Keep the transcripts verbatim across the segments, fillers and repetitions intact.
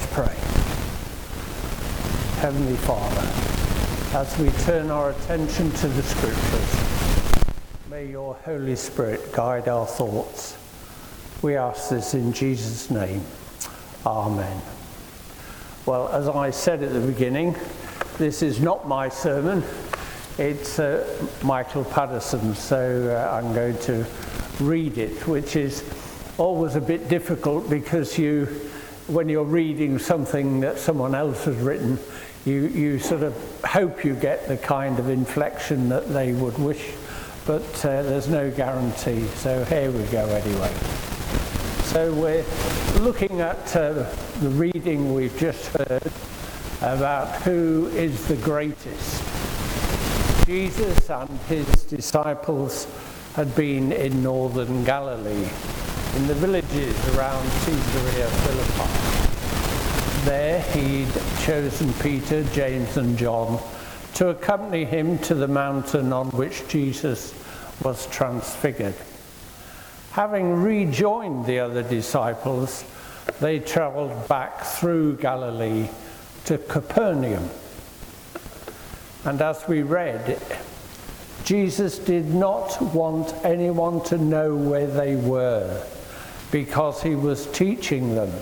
Let's pray. Heavenly Father, as we turn our attention to the Scriptures, may your Holy Spirit guide our thoughts. We ask this in Jesus' name. Amen. Well, as I said at the beginning, this is not my sermon. It's uh, Michael Paddison's, so uh, I'm going to read it, which is always a bit difficult because you, when you're reading something that someone else has written, you, you sort of hope you get the kind of inflection that they would wish, but uh, there's no guarantee. So here we go anyway. So we're looking at uh, the reading we've just heard about who is the greatest. Jesus and his disciples had been in northern Galilee, in the villages around Caesarea Philippi. There he'd chosen Peter, James and John to accompany him to the mountain on which Jesus was transfigured. Having rejoined the other disciples, they travelled back through Galilee to Capernaum. And as we read, Jesus did not want anyone to know where they were because he was teaching them.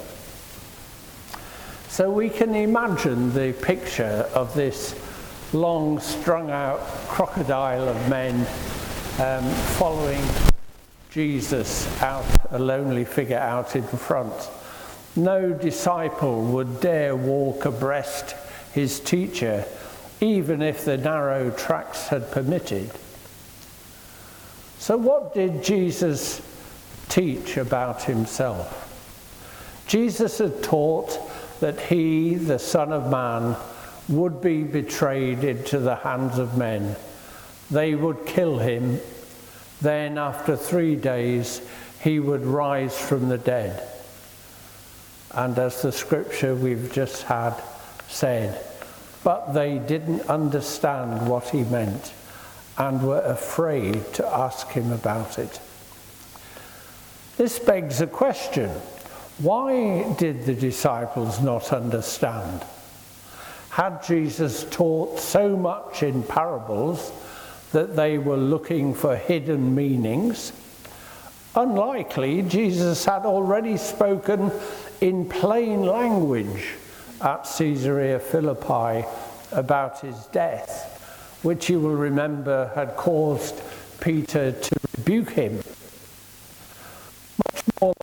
So we can imagine the picture of this long strung out crocodile of men um, following Jesus out, a lonely figure out in front. No disciple would dare walk abreast his teacher, even if the narrow tracks had permitted. So what did Jesus teach about himself? Jesus had taught that he, the Son of Man, would be betrayed into the hands of men. They would kill him. Then after three days, he would rise from the dead. And as the scripture we've just had said, but they didn't understand what he meant and were afraid to ask him about it. This begs a question. Why did the disciples not understand? Had Jesus taught so much in parables that they were looking for hidden meanings? Unlikely. Jesus had already spoken in plain language at Caesarea Philippi about his death, which you will remember had caused Peter to rebuke him. Much more,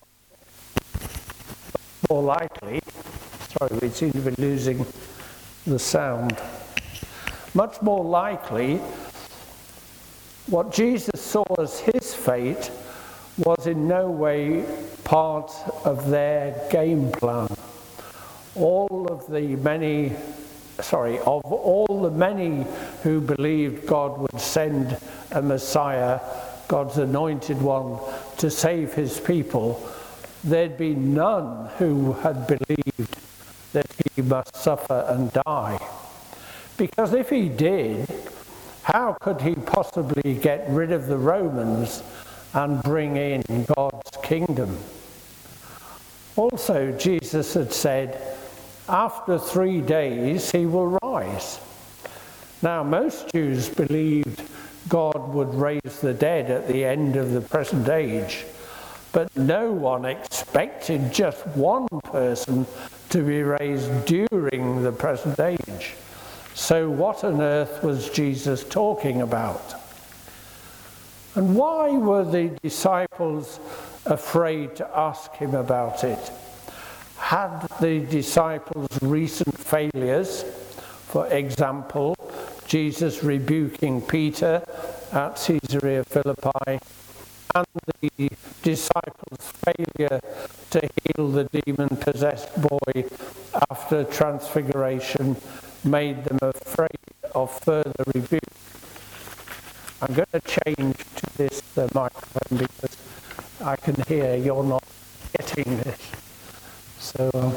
more likely, sorry, we seem to be losing the sound. Much more likely, what Jesus saw as his fate was in no way part of their game plan. All of the many, sorry, of all the many who believed God would send a Messiah, God's anointed one, to save his people, there'd be none who had believed that he must suffer and die. Because if he did, how could he possibly get rid of the Romans and bring in God's kingdom? Also, Jesus had said, after three days he will rise. Now, most Jews believed God would raise the dead at the end of the present age, but no one expected just one person to be raised during the present age. So what on earth was Jesus talking about? And why were the disciples afraid to ask him about it? Had the disciples' recent failures, for example, Jesus rebuking Peter at Caesarea Philippi, and the disciples' failure to heal the demon-possessed boy after transfiguration, made them afraid of further rebuke? I'm going to change to this uh, microphone because I can hear you're not getting this. So I'll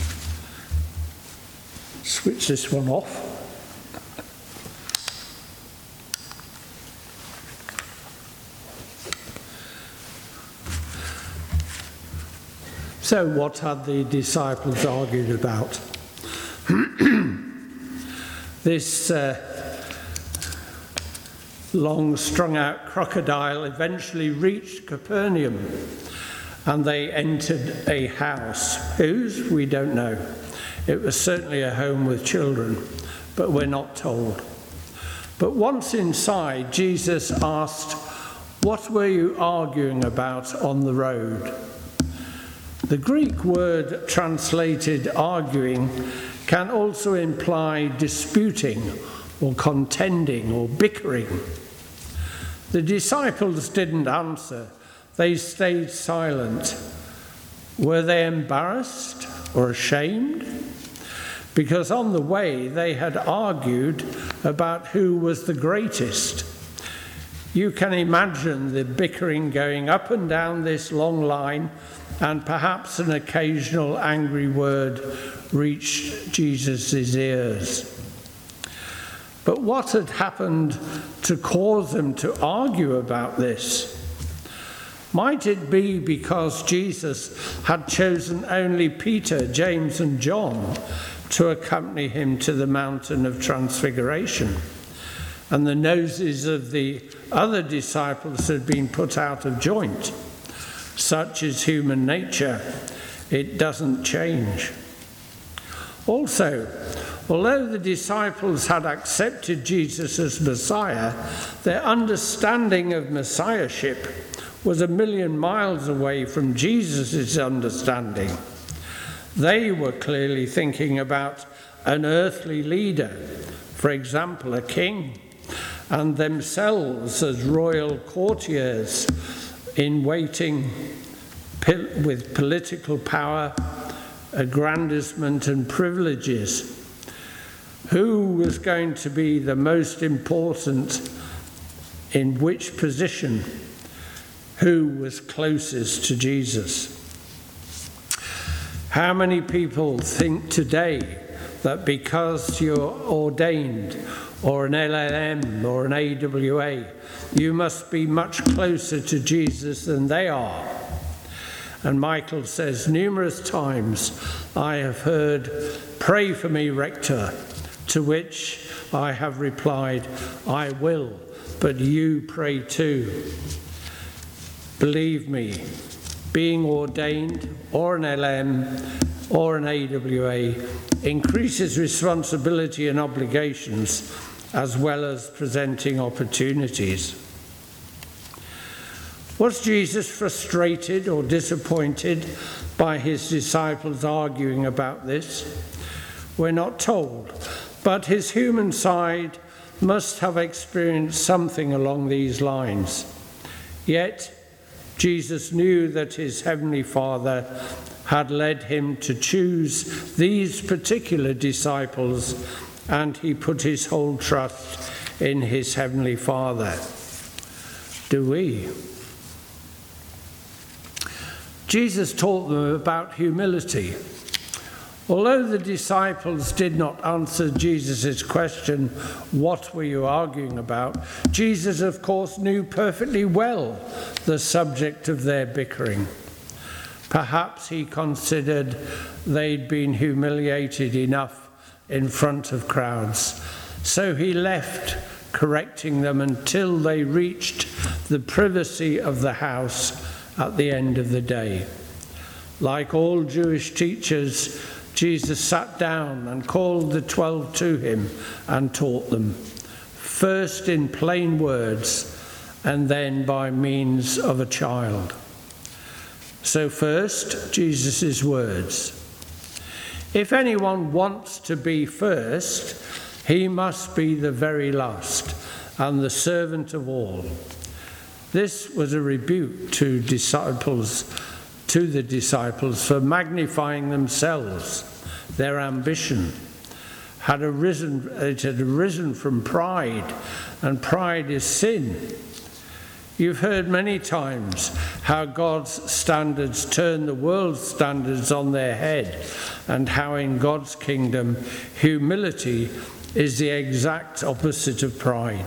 switch this one off. So what had the disciples argued about? This uh, long strung out crocodile eventually reached Capernaum, and they entered a house. Whose? We don't know. It was certainly a home with children, but we're not told. But once inside, Jesus asked, "What were you arguing about on the road?" The Greek word translated arguing can also imply disputing or contending or bickering. The disciples didn't answer. They stayed silent. Were they embarrassed or ashamed? Because on the way they had argued about who was the greatest. You can imagine the bickering going up and down this long line, and perhaps an occasional angry word reached Jesus' ears. But what had happened to cause them to argue about this? Might it be because Jesus had chosen only Peter, James, and John to accompany him to the mountain of Transfiguration, and the noses of the other disciples had been put out of joint? Such is human nature. It doesn't change. Also, although the disciples had accepted Jesus as Messiah, their understanding of Messiahship was a million miles away from Jesus' understanding. They were clearly thinking about an earthly leader, for example, a king, and themselves as royal courtiers in waiting with political power, aggrandizement, and privileges. Who was going to be the most important in which position? Who was closest to Jesus? How many people think today that because you're ordained or an L L M or an A W A, you must be much closer to Jesus than they are? And Michael says, numerous times I have heard, "Pray for me, Rector," to which I have replied, "I will, but you pray too." Believe me, being ordained or an L M or an A W A increases responsibility and obligations, as well as presenting opportunities. Was Jesus frustrated or disappointed by his disciples arguing about this? We're not told, but his human side must have experienced something along these lines. Yet, Jesus knew that his heavenly Father had led him to choose these particular disciples, and he put his whole trust in his heavenly Father. Do we? Jesus taught them about humility. Although the disciples did not answer Jesus' question, "What were you arguing about?" Jesus, of course, knew perfectly well the subject of their bickering. Perhaps he considered they'd been humiliated enough in front of crowds, so he left correcting them until they reached the privacy of the house at the end of the day. Like all Jewish teachers, Jesus sat down and called the twelve to him and taught them, first in plain words and then by means of a child. So first, Jesus' words. If anyone wants to be first, he must be the very last and the servant of all. This was a rebuke to disciples, to the disciples for magnifying themselves. Their ambition had arisen, it had arisen from pride, and pride is sin. You've heard many times how God's standards turn the world's standards on their head, and how in God's kingdom, humility is the exact opposite of pride.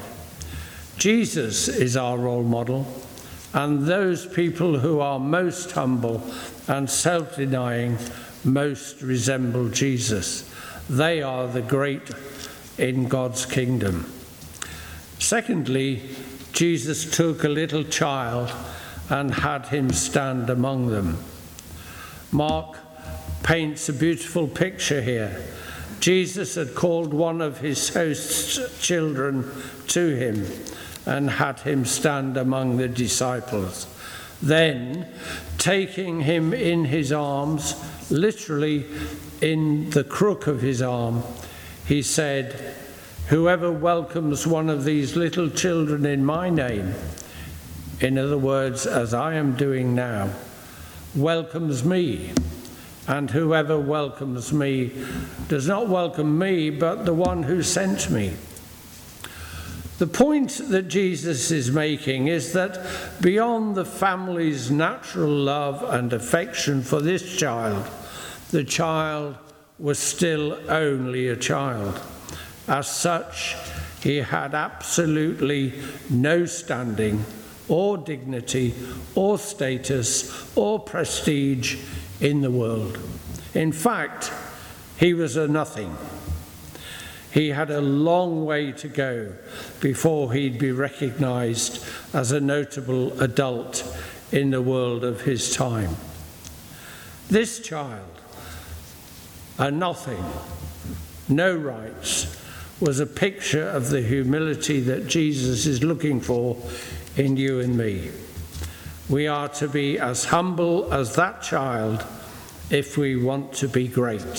Jesus is our role model, and those people who are most humble and self-denying most resemble Jesus. They are the great in God's kingdom. Secondly, Jesus took a little child and had him stand among them. Mark paints a beautiful picture here. Jesus had called one of his host's children to him and had him stand among the disciples. Then, taking him in his arms, literally in the crook of his arm, he said, "Whoever welcomes one of these little children in my name," in other words, as I am doing now, "welcomes me. And whoever welcomes me does not welcome me, but the one who sent me." The point that Jesus is making is that beyond the family's natural love and affection for this child, the child was still only a child. As such, he had absolutely no standing or dignity or status or prestige in the world. In fact, he was a nothing. He had a long way to go before he'd be recognized as a notable adult in the world of his time. This child, a nothing, no rights, was a picture of the humility that Jesus is looking for in you and me. We are to be as humble as that child if we want to be great.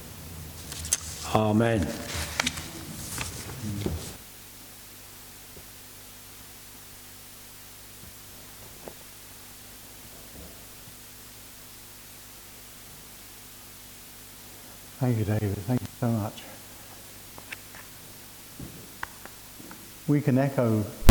Amen. Thank you, David. Thank you so much. We can echo